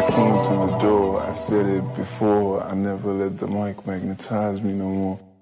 came to the door, I said it before, I never let the mic magnetize me no more.